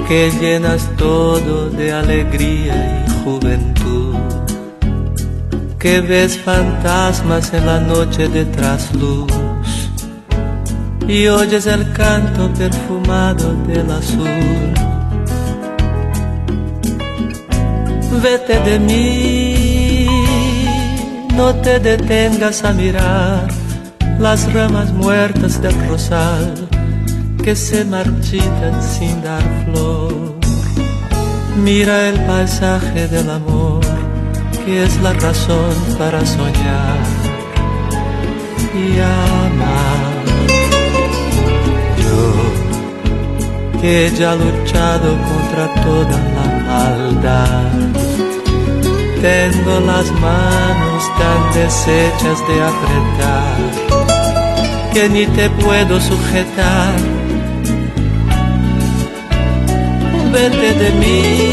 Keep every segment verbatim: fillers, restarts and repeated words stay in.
que llenas todo de alegría y juventud, que ves fantasmas en la noche de trasluz y oyes el canto perfumado del azul. Vete de mí, no te detengas a mirar las ramas muertas del rosal que se marchitan sin dar flor. Mira el paisaje del amor, que es la razón para soñar y amar. Yo, que ya he luchado contra toda la maldad, tengo las manos tan deshechas de apretar que ni te puedo sujetar. Vete de mí,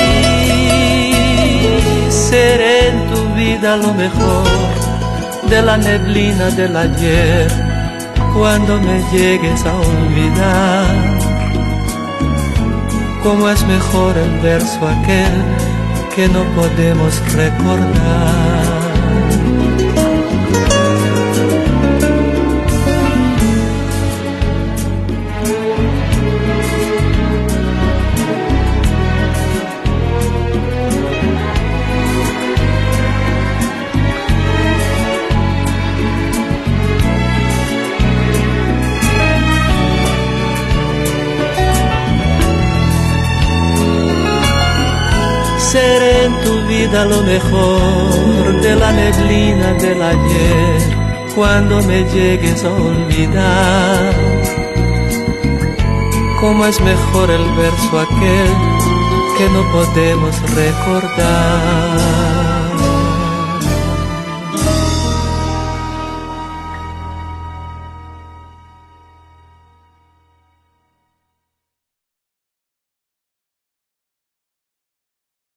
seré en tu vida lo mejor de la neblina del ayer, cuando me llegues a olvidar. Cómo es mejor el verso aquel que no podemos recordar. Seré en tu vida lo mejor de la neblina del ayer, cuando me llegues a olvidar. Cómo es mejor el verso aquel que no podemos recordar.